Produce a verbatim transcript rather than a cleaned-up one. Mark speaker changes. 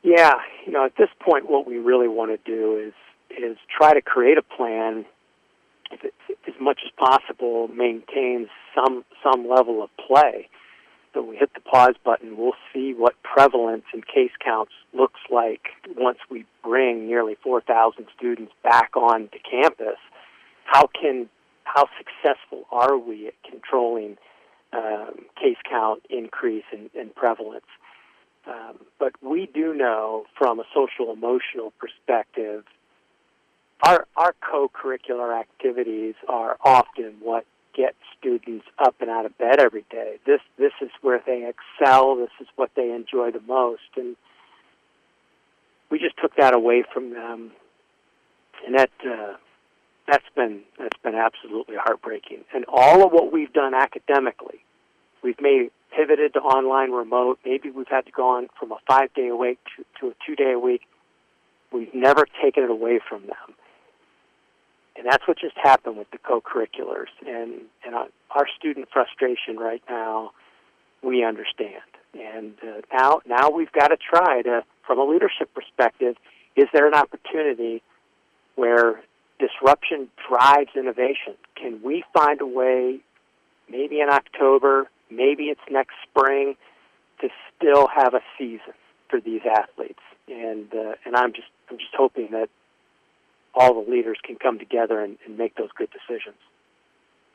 Speaker 1: Yeah, you know, at this point, what we really want to do is is try to create a plan, if it, as much as possible, maintains some some level of play. So we hit the pause button, we'll see what prevalence and case counts looks like once we bring nearly four thousand students back onto campus. How can how successful are we at controlling um, case count increase and, and prevalence? Um, but we do know from a social emotional perspective, our our co-curricular activities are often what get students up and out of bed every day. This this is where they excel. This is what they enjoy the most, and we just took that away from them, and that uh, that's been that's been absolutely heartbreaking. And all of what we've done academically, we've made pivoted to online remote. Maybe we've had to go on from a five-day a week to, to a two-day a week. We've never taken it away from them. And that's what just happened with the co-curriculars. And, and our student frustration right now, we understand. And uh, now now we've got to try to, from a leadership perspective, is there an opportunity where disruption drives innovation? Can we find a way, maybe in October, maybe it's next spring, to still have a season for these athletes? And uh, and I'm just I'm just hoping that all the leaders can come together and, and make those good decisions.